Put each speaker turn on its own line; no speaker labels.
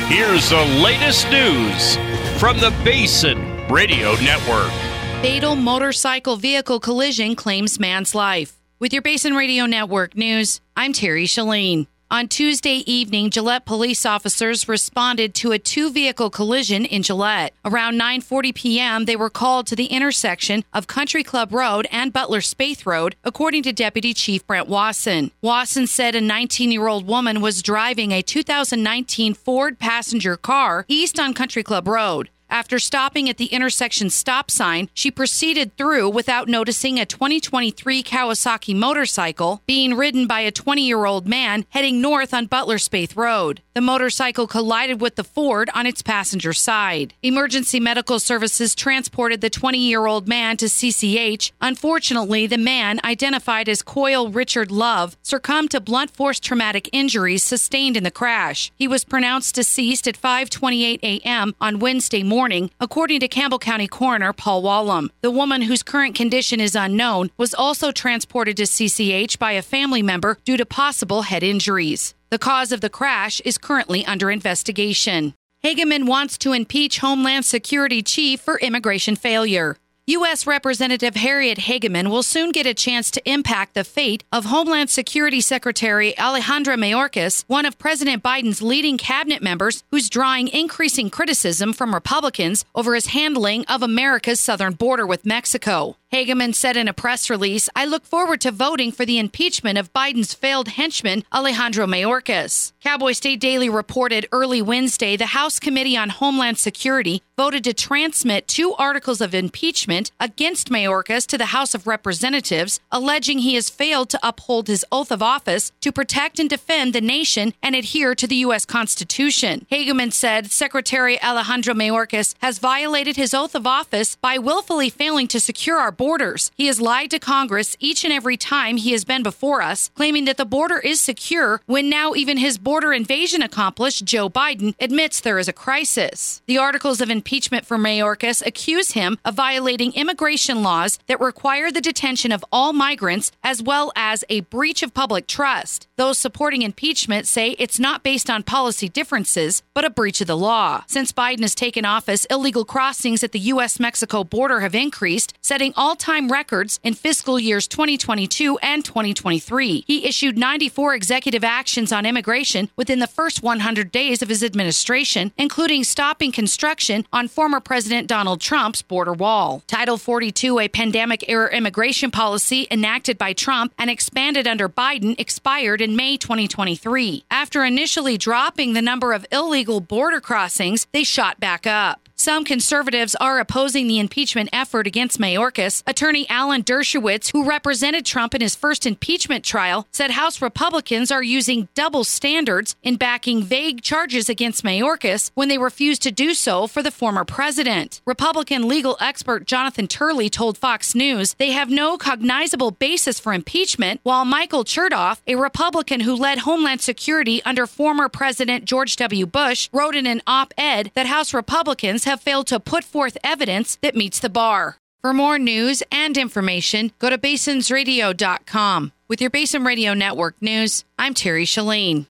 Here's the latest news from the Basin Radio Network.
Fatal motorcycle vehicle collision claims man's life. With your Basin Radio Network news, I'm Terry Shalene. On Tuesday evening, Gillette police officers responded to a two-vehicle collision in Gillette. Around 9:40 p.m., they were called to the intersection of Country Club Road and Butler Spaeth Road, according to Deputy Chief Brent Wasson. Wasson said a 19-year-old woman was driving a 2019 Ford passenger car east on Country Club Road. After stopping at the intersection stop sign, she proceeded through without noticing a 2023 Kawasaki motorcycle being ridden by a 20-year-old man heading north on Butler Spaeth Road. The motorcycle collided with the Ford on its passenger side. Emergency medical services transported the 20-year-old man to CCH. Unfortunately, the man, identified as Coyle Richard Love, succumbed to blunt force traumatic injuries sustained in the crash. He was pronounced deceased at 5:28 a.m. on Wednesday morning, according to Campbell County Coroner Paul Wallum. The woman, whose current condition is unknown, was also transported to CCH by a family member due to possible head injuries. The cause of the crash is currently under investigation. Hageman wants to impeach Homeland Security Chief for immigration failure. U.S. Representative Harriet Hageman will soon get a chance to impact the fate of Homeland Security Secretary Alejandro Mayorkas, one of President Biden's leading cabinet members who's drawing increasing criticism from Republicans over his handling of America's southern border with Mexico. Hageman said in a press release, "I look forward to voting for the impeachment of Biden's failed henchman, Alejandro Mayorkas." Cowboy State Daily reported early Wednesday the House Committee on Homeland Security voted to transmit two articles of impeachment against Mayorkas to the House of Representatives, alleging he has failed to uphold his oath of office to protect and defend the nation and adhere to the U.S. Constitution. Hageman said Secretary Alejandro Mayorkas has violated his oath of office by willfully failing to secure our borders. He has lied to Congress each and every time he has been before us, claiming that the border is secure when now even his border invasion accomplice, Joe Biden, admits there is a crisis. The articles of impeachment for Mayorkas accuse him of violating immigration laws that require the detention of all migrants, as well as a breach of public trust. Those supporting impeachment say it's not based on policy differences, but a breach of the law. Since Biden has taken office, illegal crossings at the U.S.-Mexico border have increased, setting all-time records in fiscal years 2022 and 2023. He issued 94 executive actions on immigration within the first 100 days of his administration, including stopping construction on former President Donald Trump's border wall. Title 42, a pandemic-era immigration policy enacted by Trump and expanded under Biden, expired in May 2023. After initially dropping the number of illegal border crossings, they shot back up. Some conservatives are opposing the impeachment effort against Mayorkas. Attorney Alan Dershowitz, who represented Trump in his first impeachment trial, said House Republicans are using double standards in backing vague charges against Mayorkas when they refuse to do so for the former president. Republican legal expert Jonathan Turley told Fox News they have no cognizable basis for impeachment, while Michael Chertoff, a Republican who led Homeland Security under former President George W. Bush, wrote in an op-ed that House Republicans have failed to put forth evidence that meets the bar. For more news and information, go to basinsradio.com. With your Basin Radio Network news, I'm Terry Shalene.